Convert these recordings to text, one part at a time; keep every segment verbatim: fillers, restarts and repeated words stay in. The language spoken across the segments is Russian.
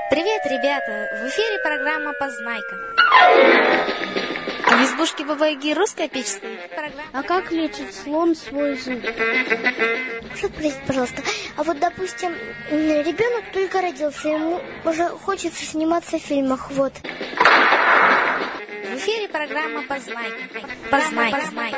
Привет, ребята! В эфире программа «Познайка». В избушке Бабы-Яги русская печь стоит. Программа... А как лечит слон свой зуб? Прошу простить, пожалуйста. А вот, допустим, ребенок только родился, ему уже хочется сниматься в фильмах, вот. В эфире программа «Познайка». Познайка. Познайка.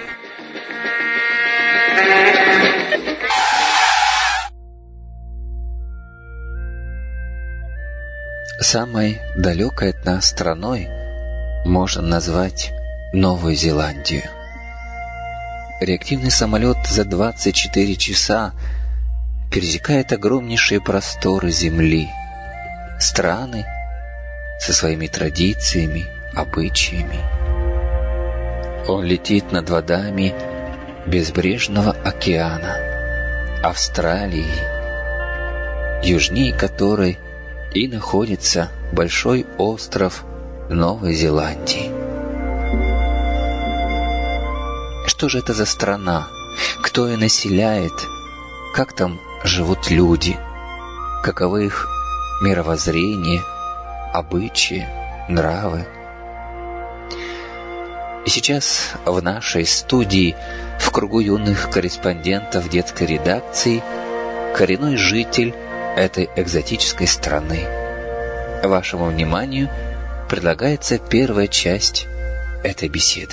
Самой далекой от нас страной можно назвать Новую Зеландию. Реактивный самолет за двадцать четыре часа пересекает огромнейшие просторы Земли, страны со своими традициями, обычаями. Он летит над водами безбрежного океана, Австралии, южнее которой и находится большой остров Новой Зеландии. Что же это за страна? Кто ее населяет? Как там живут люди? Каковы их мировоззрение, обычаи, нравы? И сейчас в нашей студии, в кругу юных корреспондентов детской редакции, коренной житель этой экзотической страны. Вашему вниманию предлагается первая часть этой беседы.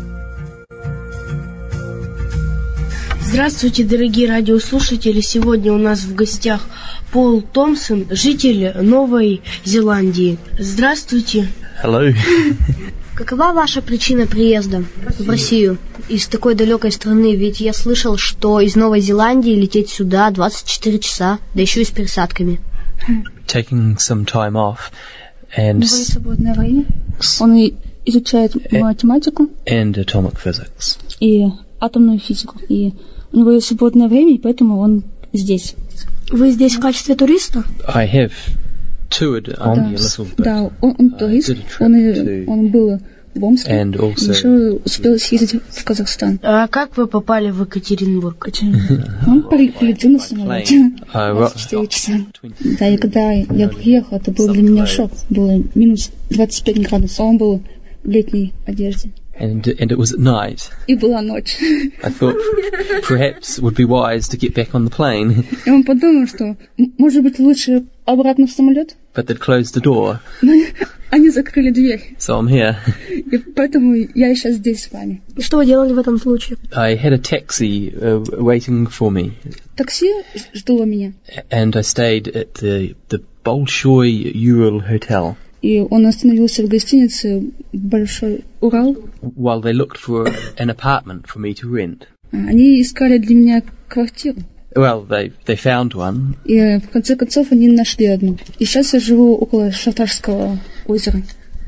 Здравствуйте, дорогие радиослушатели! Сегодня у нас в гостях Пол Томпсон, житель Новой Зеландии. Здравствуйте! Hello. Какова ваша причина приезда в Россию из такой далекой страны? Ведь я слышал, что из Новой Зеландии лететь сюда двадцать четыре часа, да еще и с пересадками. Taking some time off and У него есть свободное время. Он и изучает математику and atomic physics. и атомную физику. И у него есть свободное время, и поэтому он здесь. Вы здесь в качестве туриста? I have toured Omni a little bit. Да, он, он турист. did a trip Он, to- он был в Омске. And also- И еще успел съездить в Казахстан. А как вы попали в Екатеринбург? Он при- прилетел на самолете. I ro- двадцать четыре часа. Да, и когда я приехала, это был для меня шок. Было минус двадцать пять градусов. А он был в летней одежде. and and it was at night. И была ночь. I thought perhaps it would be wise to get back on the plane, И он подумал, что м- может быть лучше обратно в самолет. but they'd closed the door, Но они закрыли дверь. so I'm here. И поэтому я сейчас здесь с вами. И что вы делали в этом случае? I had a taxi uh, waiting for me, Такси ждало меня. and I stayed at the the Bolshoi Ural Hotel И он остановился в гостинице «Большой Урал». while they looked for an apartment for me to rent. А, Они искали для меня квартиру. Well, they they found one, И э, в конце концов они нашли одну. И сейчас я живу около Шатарского озера.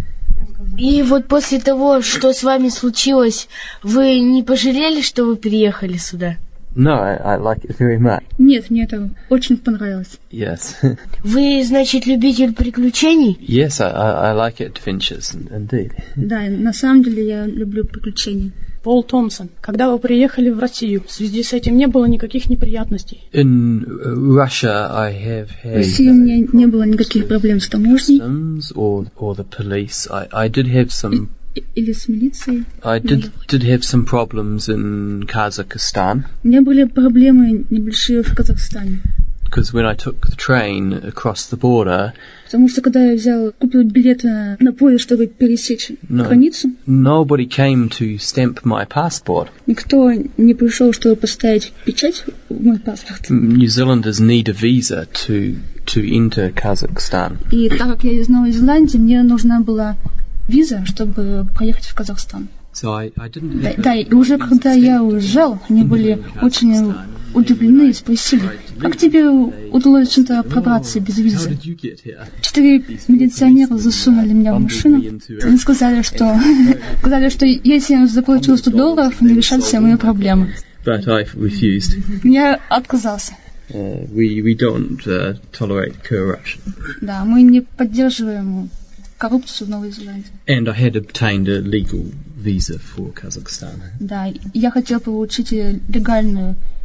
И вот после того, что с вами случилось, вы не пожалели, что вы переехали сюда? No, I, I like it very much. Нет, мне это очень понравилось. Yes. Вы, значит, любитель приключений? Yes, I, I, I like adventures, indeed. Да, и на самом деле я люблю приключения. Пол Томпсон, когда вы приехали в Россию, в связи с этим не было никаких неприятностей? In Russia, I have В had России у меня не было никаких проблем с таможней customs or or the police. I, I did have some. и- или с милицией. I did did have some problems in Kazakhstan У меня были проблемы небольшие в Казахстане. because when I took the train across the border, Потому что когда я взял, купил билет на, на поезд, чтобы пересечь No. границу, nobody came to stamp my passport. никто не пришел, чтобы поставить печать в мой паспорт. New Zealanders need a visa to to enter Kazakhstan. И так как я из Новой Зеландии, мне нужна была виза, чтобы проехать в Казахстан. So I, I didn't Да, have да, и уже когда я уезжал, они были очень удивлены и спросили, как тебе удалось сюда пробраться без How визы? did you get here? Четыре милиционера засунули меня в машину. Они сказали, что, сказали, что если я заплачу сто долларов, они решат все мои проблемы. But I refused. Я отказался. Uh, we we don't uh, tolerate corruption. Да, мы не поддерживаем коррупцию в Новой Зеландии. And I had obtained a legal visa for Kazakhstan. Да, я хотел получить легальную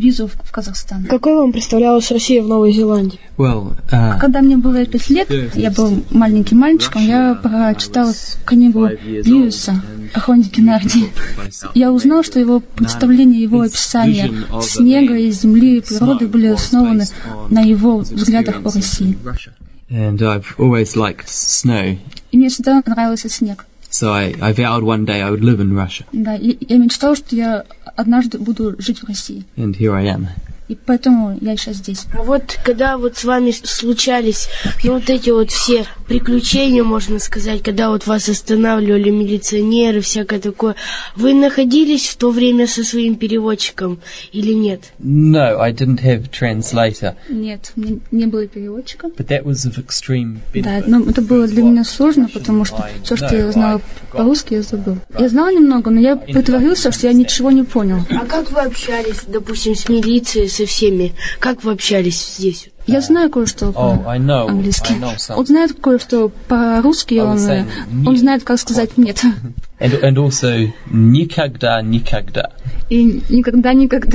визу в, в Казахстан. Какой вам представлялась Россия в Новой Зеландии? Well, uh, Когда мне было пять лет, я был маленьким мальчиком, я прочитал книгу Льюиса «Хроники Нарнии». Я узнал, что его представление, его описание снега и земли и природы были основаны на его взглядах о России. and I've always liked snow. И мне всегда нравился снег. So I, I vowed one day I would live in Russia. Да, и я мечтал, что я однажды буду жить в России. And here I am. И поэтому я сейчас здесь. А вот когда вот с вами случались, ну, вот эти вот все приключения, можно сказать, когда вот вас останавливали милиционеры, всякое такое, вы находились в то время со своим переводчиком или нет? No, I didn't have translator. Нет, у меня не было переводчика. But that was of extreme benefit. Да, но это было для меня сложно, потому что все, что я знала по-русски, я забыл. Я знала немного, но я притворился, что я ничего не понял. А как вы общались, допустим, с милицией, со всеми? Как вы общались здесь? Я знаю кое-что по-английски. Он знает кое-что по-русски, он, он знает, как сказать «нет». And, and also, никогда, никогда. И никогда-никогда.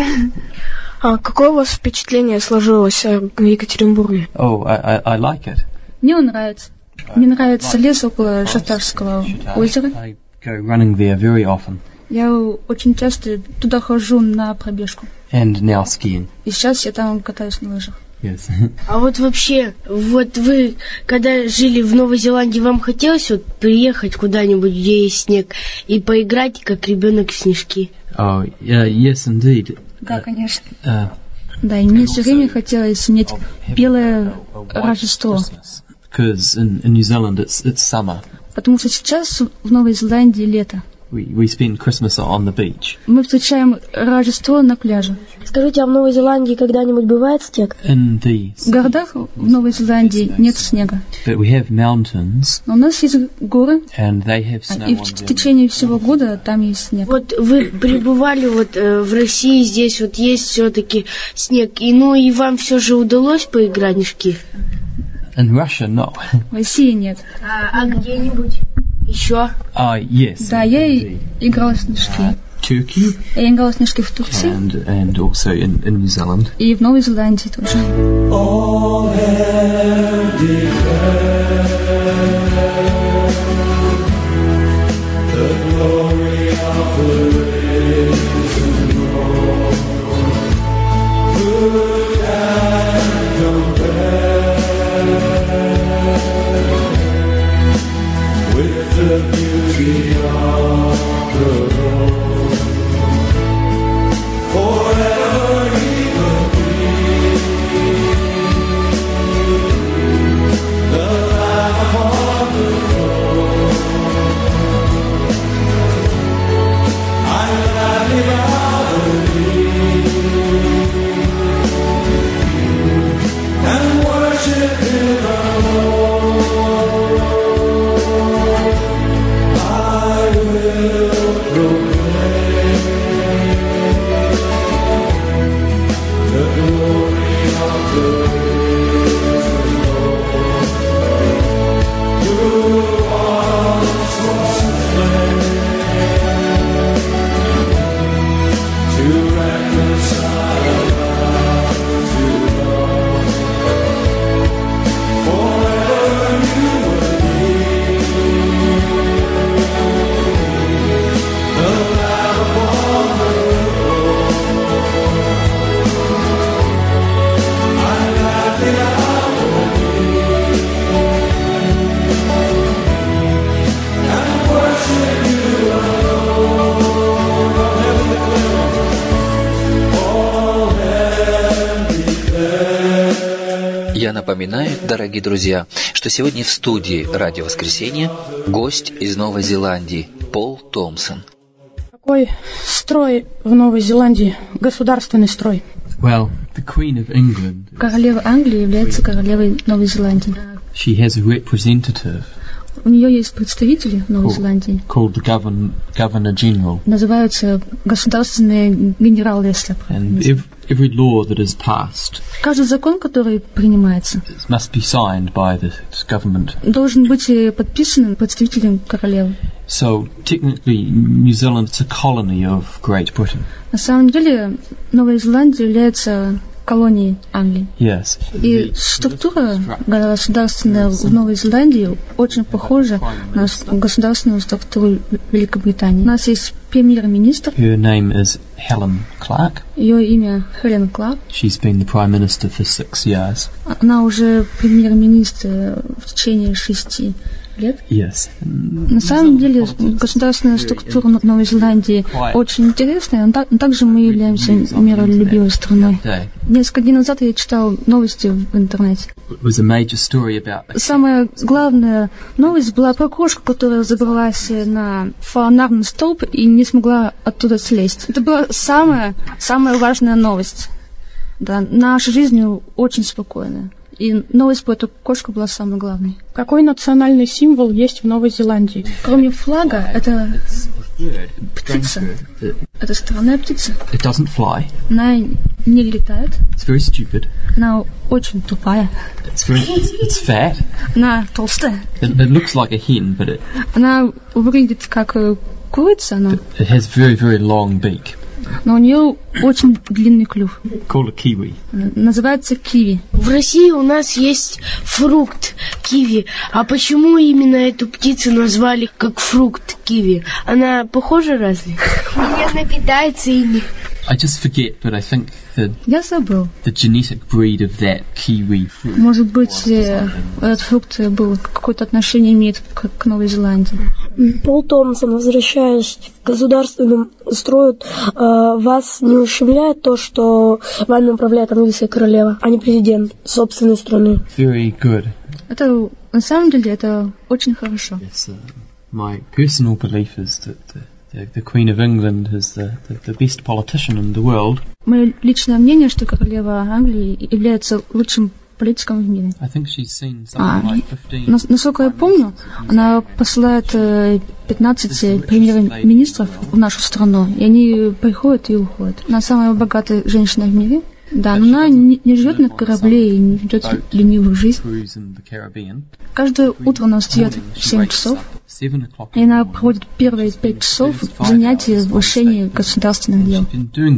А какое у вас впечатление сложилось в Екатеринбурге? Oh, I, I, I like it. Мне он нравится. Мне нравится лес около Шахтарского озера. I go running there very often. Я очень часто туда хожу на пробежку. And now skiing. И сейчас я там катаюсь на лыжах. Yes. А вот вообще, вот вы, когда жили в Новой Зеландии, вам хотелось вот приехать куда-нибудь, где есть снег, и поиграть, как ребенок в снежки? Oh, yeah, yes, indeed. Да, конечно. Uh, Да, и мне все время хотелось иметь белое Рождество. Because in, in New Zealand it's, it's summer. Потому что сейчас в Новой Зеландии лето. We, we spend Christmas on the beach. Мы встречаем Рождество на пляже. Скажите, а в Новой Зеландии когда-нибудь бывает снег? In the В городах в Новой Зеландии нет снега. But we have mountains, Но у нас есть горы, and they have snow и on в them. течение всего года там есть снег. Вот вы пребывали вот э, в России, здесь вот есть все-таки снег, и ну и вам все же удалось поиграть в снежки? In Russia, no. В России нет. А, а где-нибудь еще? Ah, yes. Да, я и indeed. играла в снежки. Turkey Я играла в снежки в Турции and and also in, in New Zealand. и в Новой Зеландии тоже. Я напоминаю, дорогие друзья, что сегодня в студии «Радио Воскресенье» гость из Новой Зеландии Пол Томпсон. Какой строй в Новой Зеландии? Государственный строй. Well, the Queen of England, Королева Англии является королевой Новой Зеландии. she has a representative У нее есть представители в Новой Зеландии. called the Govern, Governor General. Называются государственные генералы, если я And правильно ev- every law that is passed Каждый закон, который принимается, must be signed by the government. должен быть подписан представителем королевы. So technically, New Zealand is a colony of Great Britain. На самом деле, Новая Зеландия является колонией Англии. Yes. И структура государственная в Новой Зеландии очень похожа на государственную структуру Великобритании. У нас есть премьер-министр. Her name is Helen Clark. Ее имя Хелен Кларк. She's been the Prime Minister for six years. Она уже премьер-министр в течение шести лет. Yes. На самом деле, государственная структура Новой Зеландии очень интересная, но также мы являемся миролюбивой страной. Несколько дней назад я читал новости в интернете. Самая главная новость была про кошку, которая забралась на фонарный столб и не смогла оттуда слезть. Это была самая, самая важная новость. Да, наша жизнь очень спокойная. И новость про эту кошку была самой главной. Какой национальный символ есть в Новой Зеландии? Кроме флага, это птица. Это странная птица. It doesn't fly. Она не летает. It's very stupid. Она очень тупая. It's very, it's fat. Она толстая. It, it looks like a hen, but it, она выглядит как курица, но it has very, very long beak. Но у нее очень длинный клюв. Called a kiwi. Называется киви. В России у нас есть фрукт киви. А почему именно эту птицу назвали как фрукт киви? Она похожа разве? Наверное, питается ими. I just forget, but I think the, Я забыл. the genetic breed of that kiwi fruit. Может быть, этот фрукт был, какое-то отношение имеет к, к Новой Зеландии. Пол Томсон, возвращаясь к государственному строю, вас не ущемляет то, что вами управляет английская королева, а не президент собственной страны? Very good. Это, на самом деле, это очень хорошо. Yes, uh, my personal belief is that the The, the Queen of England is the, the, the best politician in the world. Мое личное мнение, что королева Англии является лучшим политиком в мире. I think she's seen А, something like fifteen. Насколько я помню, она посылает пятнадцать премьер-министров в нашу страну, и они приходят и уходят. Она самая богатая женщина в мире. Да, но она не, не живет на корабле и не ведет ленивую жизнь. Каждое утро она встает в семь часов, и она проводит первые пять часов занятий в решении государственных дел.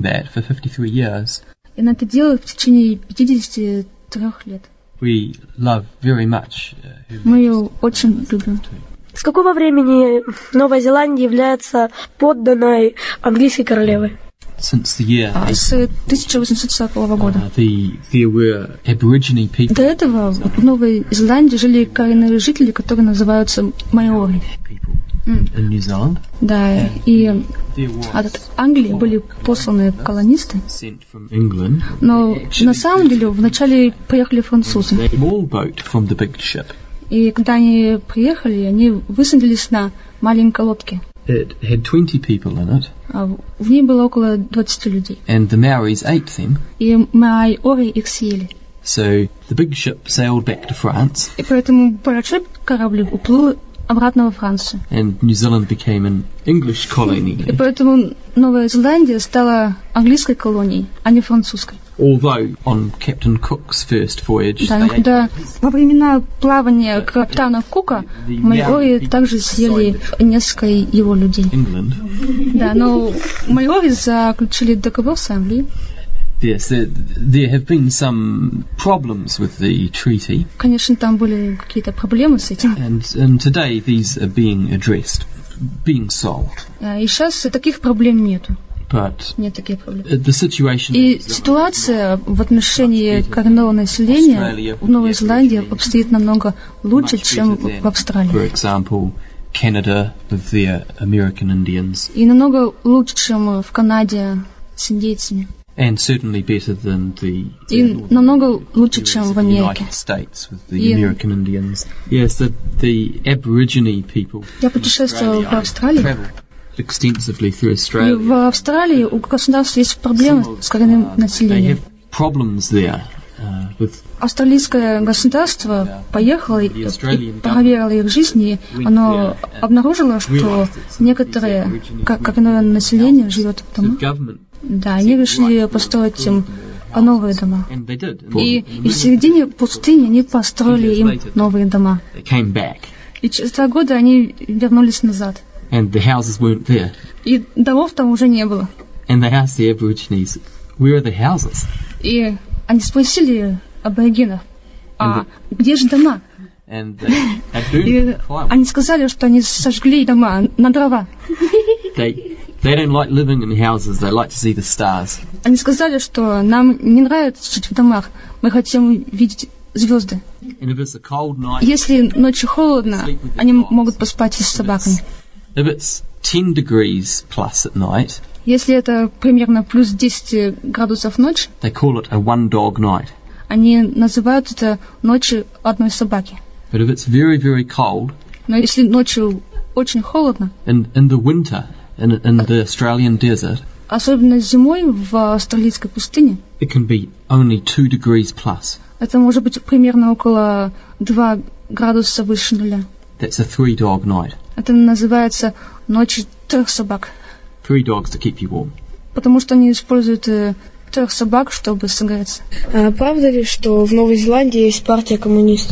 И она это делает в течение пятидесяти трёх лет. We love very much, uh, Мы ее очень любим. С какого времени Новая Зеландия является подданной английской королевы? Since the year А с тысяча восемьсот сорокового года. uh, the, there were Aboriginal people, До этого в Новой Зеландии жили коренные жители, которые называются майори. people in New Zealand. Да, и There was от Англии были посланы колонисты, sent from England но на самом деле вначале приехали французы. a small boat from the big ship. И когда они приехали, они высадились на маленькой лодке. It had twenty people in it, А в ней было около двадцати людей. and the Maoris ate them. И майори их съели. So the big ship sailed back to France, И поэтому большой корабль уплыл обратно во Францию. and New Zealand became an English И colony. поэтому Новая Зеландия стала английской колонией, а не французской. Although on Captain Cook's first voyage, Да, но когда во времена плавания капитана Кука майори также съели несколько его людей. England, Да, но майори заключили договор с Англией. yes, there, there have been some problems with the treaty, Конечно, там были какие-то проблемы с этим. and, and today these are being addressed, being solved. А, И сейчас таких проблем нету. But Нет таких проблем. uh, the situation И ситуация в отношении коренного населения в Новой Зеландии обстоит намного лучше, much чем better than, в Австралии. for example, Canada with their American Indians, И намного лучше, чем в Канаде с индейцами. and certainly better than the, И the намного лучше, чем of в the Америке. United States with the И- American Indians. Yes, the, the Aborigine people Я путешествовала в Австралии, travel extensively through и Australia. в Австралии у государства есть проблемы с коренным They населением. have problems there uh, with Австралийское государство поехало и и проверило их жизнь, и оно обнаружило, что некоторые ко- коренное население живет в the домах. government, Да, они решили построить им новые дома. and they did. И, и в середине пустыни они построили им новые дома. They came back. И через два года они вернулись назад. And the houses weren't there. И домов там уже не было. And they asked the Aborigines, where are the houses? И они спросили аборигенов, а где же дома? And they, they И они сказали, что они сожгли дома на дрова. They, they don't like living in houses, they like to see the stars. Они сказали, что нам не нравится жить в домах, мы хотим видеть звезды. And if it's a cold night, Если ночью холодно, они могут поспать с собаками. if it's ten degrees plus at night, Если это примерно плюс десять градусов ночь, they call it a one-dog night. они называют это ночью одной собаки. But if it's very, very cold, Но если ночью очень холодно, in, in the winter, in, in the Australian desert, особенно зимой в австралийской пустыне, it can be only two degrees plus. это может быть примерно около два градуса выше нуля. That's a three-dog night. Это называется ночь трех собак, Three dogs to keep you warm. потому что они используют э, трех собак, чтобы согреться. А правда ли, что в Новой Зеландии есть партия коммунистов?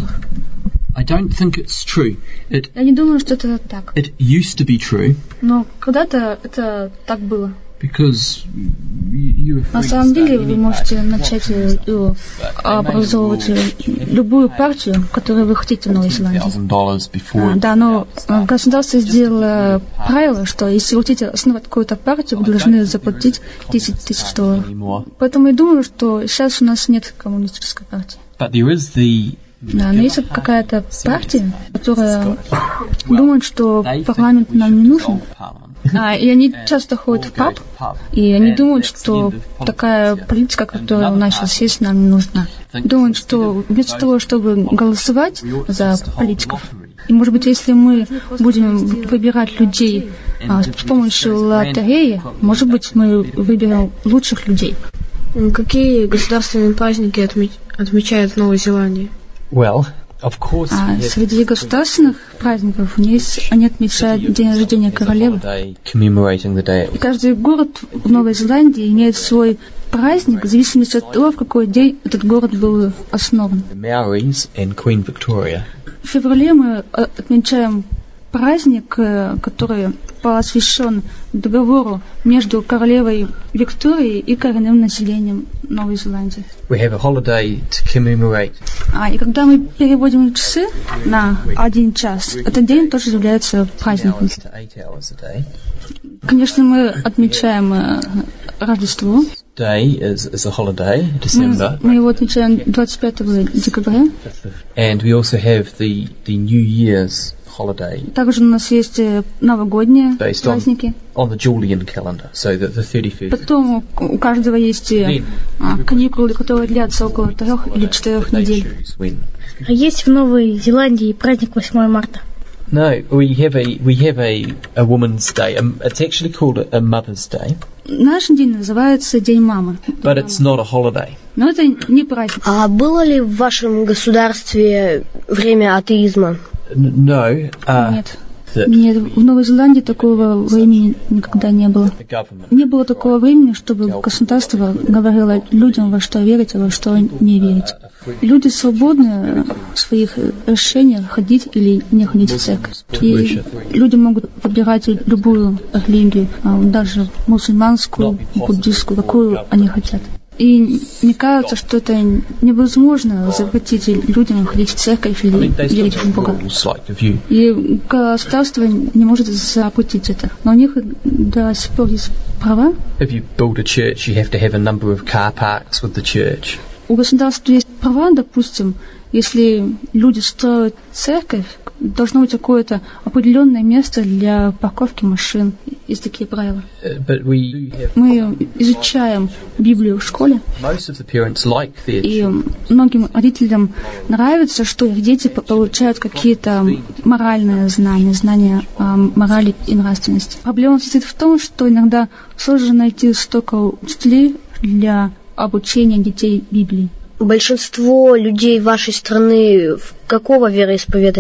I don't think it's true. It Я не думаю, что это так, it used to be true но когда-то это так было. because you, you were На free самом to деле start вы any можете party. начать э, э, образовывать э, любую партию, которую вы хотите в Новой Зеландии. Thousand dollars before. А, да, но э, государство сделало правило, что если вы хотите основать какую-то партию, вы должны заплатить десять тысяч долларов. Anymore. Поэтому я думаю, что сейчас у нас нет коммунистической партии. But there is the Да, но есть какая-то партия, которая думает, что парламент нам не нужен. А, и они часто ходят в паб, и они думают, что такая политика, которая у нас сейчас есть, нам не нужна. Думают, что вместо того, чтобы голосовать за политиков, и, может быть, если мы будем выбирать людей а, с помощью лотереи, может быть, мы выберем лучших людей. Какие государственные праздники отме- отмечают в Новой Зеландии? well, of course, А we have среди государственных праздников у них есть, они отмечают день рождения королевы. holiday commemorating the day. И каждый город в Новой Зеландии имеет свой праздник в зависимости от того, в какой день этот город был основан. The Maoris and Queen Victoria. В феврале мы э, отмечаем праздник, э, который посвящен договору между королевой Викторией и коренным населением Новой Зеландии. We have a holiday to commemorate А, и когда мы переводим часы на один час, этот день тоже является праздником. hours to eight hours a day. Конечно, мы отмечаем э, Рождество. Day is, is a holiday, Мы, December, мы его отмечаем двадцать пятого декабря. and we also have the, the New Year's holiday Также у нас есть э, новогодние based on, праздники. on the Julian calendar, so that the thirty-first. Потом у у каждого есть э, а, каникулы, которые длятся около трех или четырех недель. Choose when. А есть в Новой Зеландии праздник восьмого марта? No, we have a we have a, a Woman's Day. Um, it's actually called a, a Mother's Day, Наш день называется День мамы. but it's not a holiday. Но это не праздник. А было ли в вашем государстве время атеизма? N- no, uh, Нет. the, Нет, в Новой Зеландии такого времени никогда не было. the government. Не было такого времени, чтобы государство говорило людям, во что верить, а во что не верить. Люди свободны в своих решениях ходить или не ходить в церковь. И люди могут выбирать любую религию, а, даже мусульманскую, буддистскую, какую они хотят. И мне кажется, что это невозможно запретить людям ходить в церковь или I mean, they still верить в have Бога. rules like if you И государство не может запретить это. Но у них до сих пор есть права. if you build a church, you have to have a number of car parks with the church. У государства есть права, допустим, если люди строят церковь, должно быть какое-то определенное место для парковки машин. Есть такие правила. Uh, but we do have Мы изучаем Библию в школе, most of the parents like their и многим родителям нравится, что их дети по- получают какие-то моральные знания, знания о морали и нравственности. Проблема состоит в том, что иногда сложно найти столько учителей для обучения детей Библии. Большинство людей вашей страны в какого вероисповедания?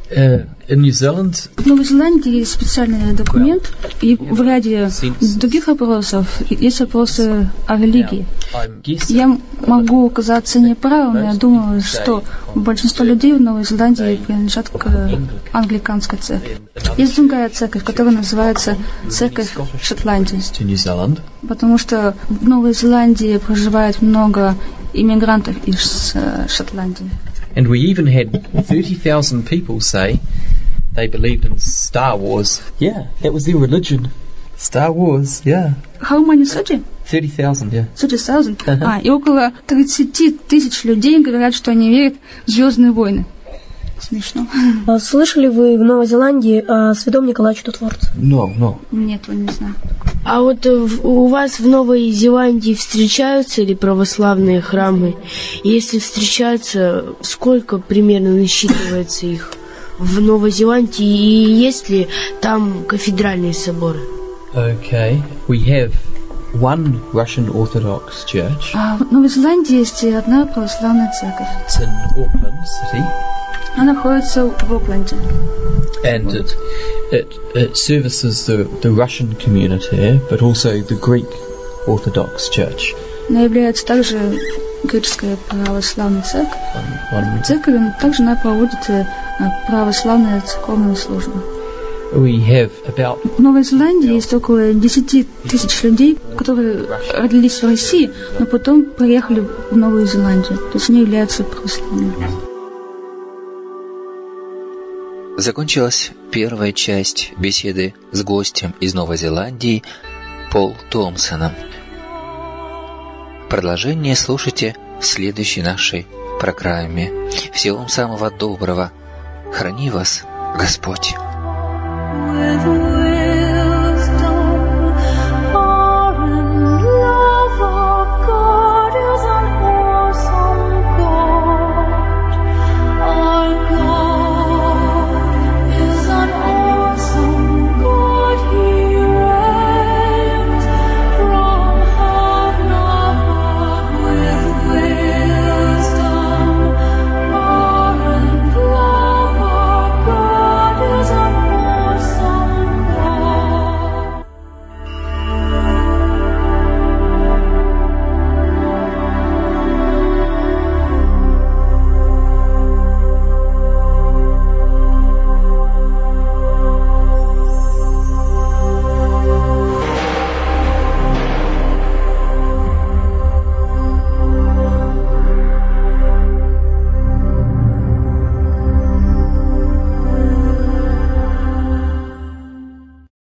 Uh, in New Zealand, в Новой Зеландии есть специальный документ, и в ряде других вопросов есть вопросы о религии. Я могу оказаться неправым, но я думаю, что большинство людей в Новой Зеландии принадлежат к англиканской церкви. Есть другая церковь, которая называется Церковь Шотландии, потому что в Новой Зеландии проживает много иммигрантов из Шотландии. And we even had thirty thousand people say they believed in Star Wars. Yeah, that was their religion. Star Wars, yeah. How many thirty? thirty thousand, yeah. thirty thousand? Uh-huh. А, и около тридцать тысяч людей говорят, что они верят в «Звездные войны». Смешно. Слышали вы в Новой Зеландии о Святом Николае Чудотворце? No, no. Нет, не знаю. А вот у вас в Новой Зеландии встречаются ли православные храмы? Если встречаются, сколько примерно насчитывается их в Новой Зеландии? И есть ли там кафедральные соборы? Okay, we have one Russian Orthodox church. А в Новой Зеландии есть одна православная церковь. It's in Auckland City. Она находится в Окленде. And it, it, it services the, the Russian community, but also the Greek Orthodox Church. Она является также греческая православная церковь. Церковь также она проводит православные церковные службы. We have about... В Новой Зеландии есть около десять тысяч людей, которые родились в России, но потом приехали в Новую Зеландию. То есть они являются православными. Закончилась первая часть беседы с гостем из Новой Зеландии Пол Томпсоном. Продолжение слушайте в следующей нашей программе. Всего вам самого доброго. Храни вас Господь.